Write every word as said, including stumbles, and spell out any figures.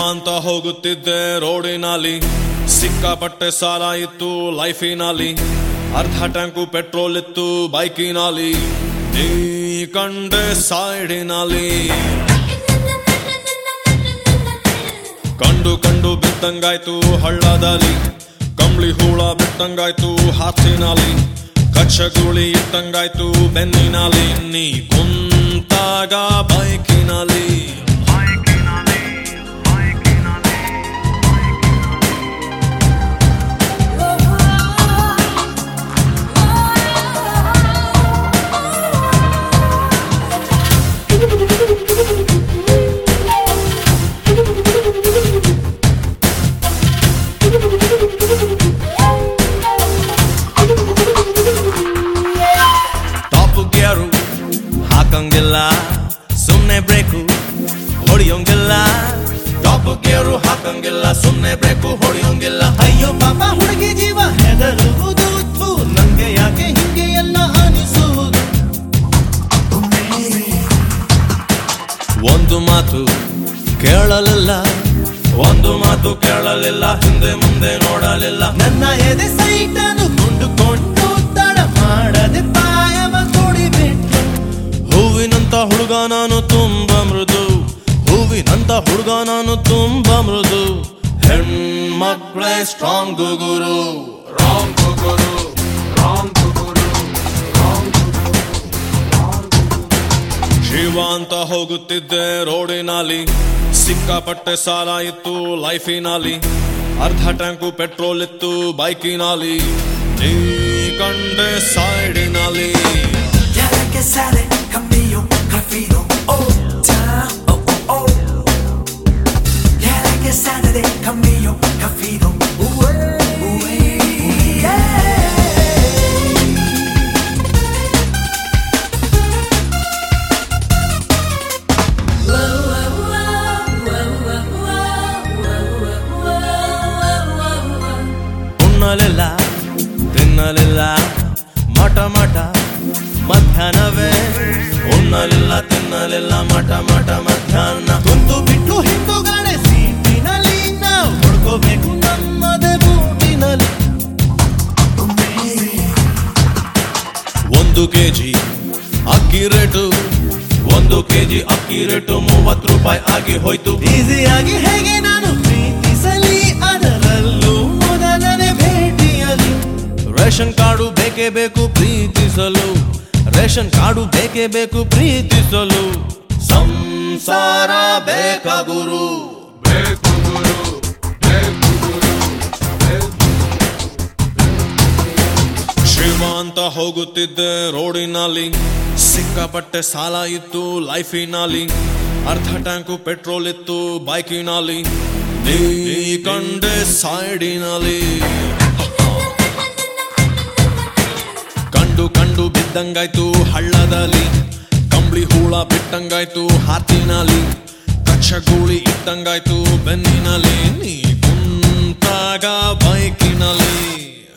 ಅಂತ ಹೋಗುತ್ತಿದ್ದೆ ರೋಡಿನಲ್ಲಿ, ಸಿಕ್ಕಾಪಟ್ಟೆ ಸಾಲ ಇತ್ತು ಲೈಫಿನಲ್ಲಿ, ಅರ್ಧ ಟ್ಯಾಂಕು ಪೆಟ್ರೋಲ್ ಇತ್ತು ಬೈಕಿನಲ್ಲಿ, ನೀ ಕಂಡೆ ಸೈಡಿನಲ್ಲಿ. ಕಂಡು ಕಂಡು ಬಿತ್ತಂಗಾಯ್ತು ಹಳ್ಳದಲ್ಲಿ, ಕಂಬಳಿ ಹೂಳ ಬಿಟ್ಟಂಗಾಯ್ತು ಹಾಸಿನಲ್ಲಿ, ಕಚ್ಚಗುಳಿ ಇಟ್ಟಂಗಾಯ್ತು ಬೆನ್ನಿನಲ್ಲಿ, ನೀ ಕುಂತಾಗ ಬೈಕಿನಲ್ಲಿ. ಹಾಕಂಗಿಲ್ಲ ಸುಮ್ನೆ ಬ್ರೇಕು ಹೊಡಿಯೋಂಗಿಲ್ಲ, ಟಾಪ್ ಗೇರು ಹಾಕಂಗಿಲ್ಲ ಸುಮ್ನೆ ಬ್ರೇಕು ಹೊಡಿಯೋಂಗಿಲ್ಲ. ಅಯ್ಯೋ ಪಾಪ ಹುಡುಗಿ ಜೀವ ಹೆದರುವುದು, ನಂಗೆ ಯಾಕೆ ಹಿಂಗೆ ಎಲ್ಲ ಅನಿಸುವುದು. ಒಂದು ಮಾತು ಕೇಳಲಿಲ್ಲ, ಒಂದು ಮಾತು ಕೇಳಲಿಲ್ಲ, ಹಿಂದೆ ಮುಂದೆ ನೋಡಲಿಲ್ಲ. ನನ್ನ ಎದೆ ಸೈಟನ್ನು ಕೊಂಡುಕೊಂಡು ತಡ ಮಾಡದೆ ಪಾಯವ ತೊಡಿಬಿಟ್ಟು. ಹೂವಿನಂತ ಹುಡುಗ ನಾನು ತುಂಬ ಮೃದು, ಹೂವಿನಂತ ಹುಡುಗ ನಾನು ತುಂಬ ಮೃದು. ಹೆಣ್ಮಕ್ಳೇ ಸ್ಟ್ರಾಂಗ್ ಗುರು, ರಾಂಗ್ ಗುರು, ರಾಂಗ್ ಗುರು, ರಾಂಗ್ ಗುರು. ಶಿವ ಅಂತ ಹೋಗುತ್ತಿದ್ದೆ ರೋಡಿನಲ್ಲಿ, ಸಿಕ್ಕಾಪಟ್ಟೆ ಸಾಲ ಇತ್ತು ಲೈಫಿನಲ್ಲಿ, ಅರ್ಧ ಟ್ಯಾಂಕು ಪೆಟ್ರೋಲ್ ಇತ್ತು ಬೈಕಿನಲ್ಲಿ, ನೀ ಕಂಡೆ ಸೈಡಿನಲ್ಲಿ. que sale cambio rápido, oh down, oh oh oh. Ya que sale de cambio rápido, ué, ué, yeah. ಉಣ್ಣಲಿಲ್ಲ ತಿನ್ನಲಿಲ್ಲ ಮಠ ಮಠ ಮಧ್ಯಾಹ್ನವೇ, ಉಣ್ಣಲಿಲ್ಲ ತಿನ್ನಲಿಲ್ಲ ಮಠ ಮಠ ಮಧ್ಯಾಹ್ನ. ಕುಂತು ಬಿಟ್ಟು ಹಿಂದುಗಡೆ ಸೀಟಿನಲ್ಲಿ ನಾವು ಹೊಡ್ಕೋಬೇಕು ನಮ್ಮದೇ ಬೂಟಿನಲ್ಲಿ. ಒಂದು ಕೆಜಿ ಅಕ್ಕಿ ರೇಟು, ಒಂದು ಕೆಜಿ ಅಕ್ಕಿ ರೇಟು ಮೂವತ್ತು ರೂಪಾಯಿ ಆಗಿ ಹೋಯ್ತು. ಈಸಿಯಾಗಿ ಹೇಗೆ ನಾನು ಪ್ರೀತಿಸಲಿ, ಅದರಲ್ಲೂ ಮೊದಲನೇ ಭೇಟಿಯಲ್ಲಿ. ರೇಷನ್ ಕಾರ್ಡು ಬೇಕೇ ಬೇಕು ಪ್ರೀತಿಸಲು, ರೇಷನ್ ಕಾರ್ಡು ಬೇಕೇ ಬೇಕು ಪ್ರೀತಿಸಲು. ಸಂಸಾರ ಬೇಕ ಗುರು, ಬೇಕು ಗುರು, ಬೇಕು ಗುರು, ಬೇಕು. ಶಿವ ಅಂತ ಹೋಗುತ್ತಿದ್ದೆ ರೋಡಿನಲ್ಲಿ, ಸಿಕ್ಕಾಪಟ್ಟೆ ಸಾಲ ಇತ್ತು ಲೈಫಿನಲ್ಲಿ, ಅರ್ಧ ಟ್ಯಾಂಕು ಪೆಟ್ರೋಲ್ ಇತ್ತು ಬೈಕಿನಲ್ಲಿ, ನೀ ಕಂಡೆ ಸೈಡಿನಲ್ಲಿ. ಕಂಡು ಕಂಡು ಬಿದ್ದಂಗಾಯ್ತು ಹಳ್ಳದಲ್ಲಿ, ಕಂಬಳಿ ಹೂಳ ಬಿಟ್ಟಂಗಾಯ್ತು ಹಾತಿನಲ್ಲಿ, ಕಚ್ಚಗುಳಿ ಇಟ್ಟಂಗಾಯ್ತು ಬೆನ್ನಿನಲ್ಲಿ, ನೀ ಕುಂತಾಗ ಬೈಕಿನಲ್ಲಿ.